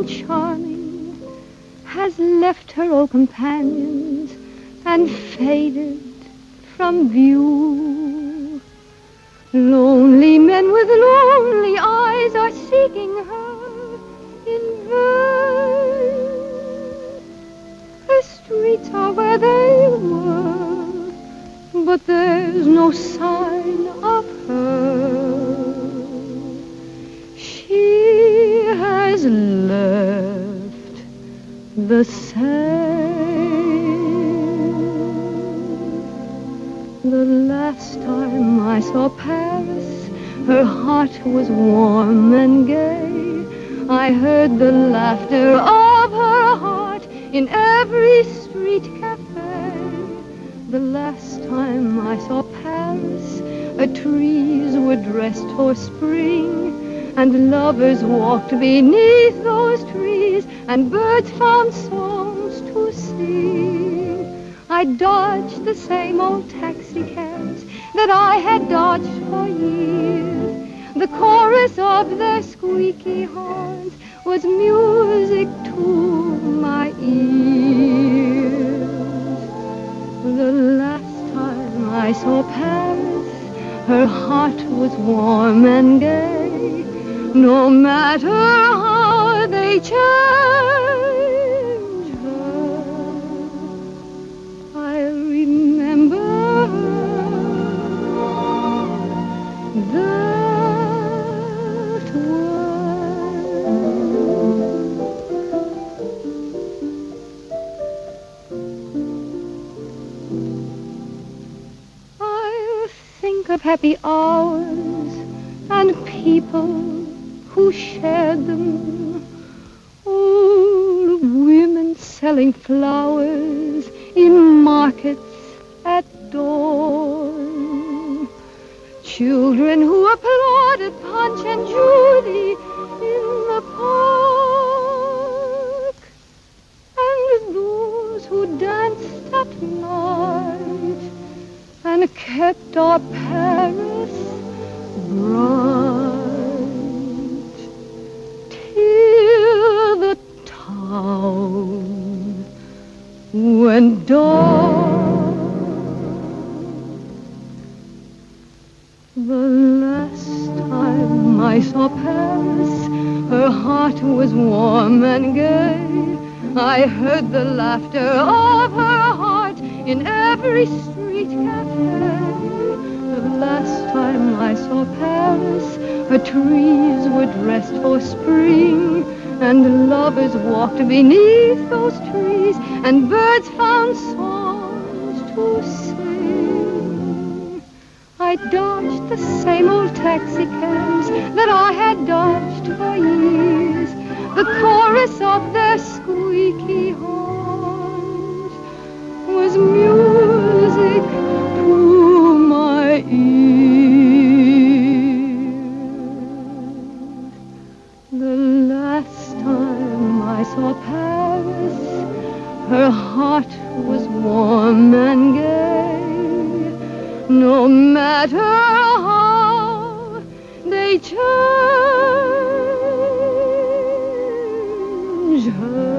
charming, has left her old companions and faded from view. Lonely men with lonely eyes are seeking her in vain. Her streets are where they were, but there's no sign of her. She has left the same. The last time I saw Paris, her heart was warm and gay. I heard the laughter of her heart in every street cafe. The last time I saw Paris, trees were dressed for spring, and lovers walked beneath those trees, and birds found songs to sing. I dodged the same old taxi cabs that I had dodged for years. The chorus of their squeaky horns was music to my ears. The last time I saw Paris, her heart was warm and gay. No matter how they change her, I'll remember that way. I'll think of happy hours and people who shared them. Old women selling flowers in markets at dawn. Children who applauded Punch and Judy in the park. And those who danced at night and kept our Paris bright. When dawn, the last time I saw Paris, her heart was warm and gay. I heard the laughter of her heart in every street cafe. The last time I saw Paris, her trees were dressed for spring, and lovers walked beneath those trees, and birds found songs to sing. I dodged the same old taxi cabs that I had dodged for years. The chorus of their squeaky horns was music to my ears. The last time I saw Paris, her heart was warm and gay. No matter how they change her.